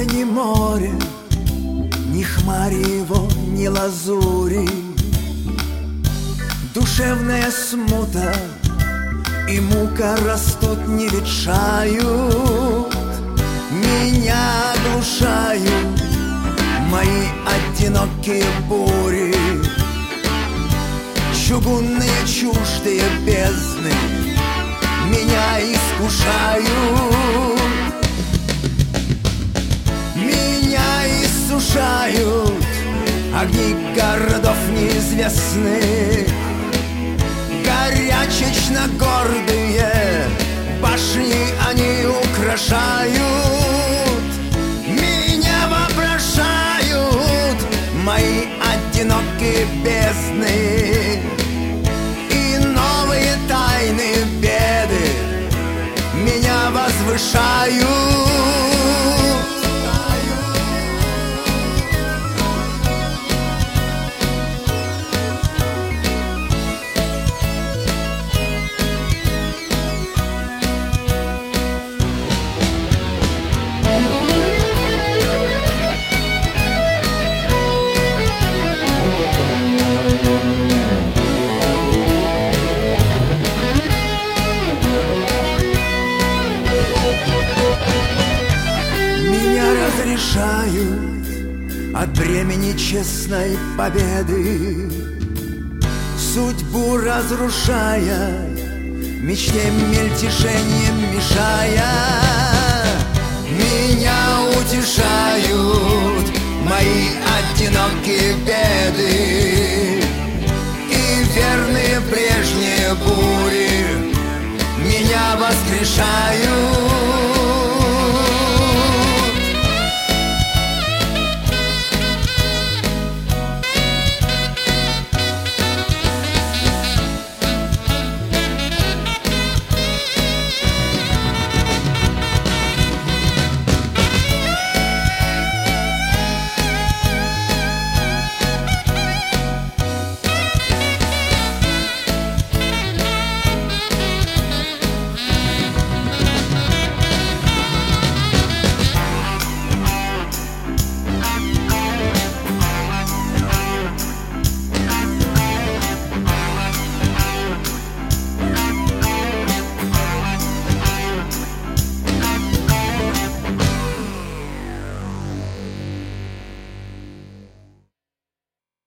ни море, ни хмари его, ни лазури. Душевная смута и мука растут, не ветшают. Меня оглушают мои одинокие бури. Чугунные чуждые бездны меня искушают. Меня иссушают огни городов неизвестных. Горячечно гордые башни они украшают. Меня вопрошают мои одинокие бездны. И новые тайны беды меня возвышают. Разрешают от бремени честной победы, судьбу разрушая, мечте мельтешением мешая. Меня утешают мои одинокие беды, и верные прежние бури меня воскрешают.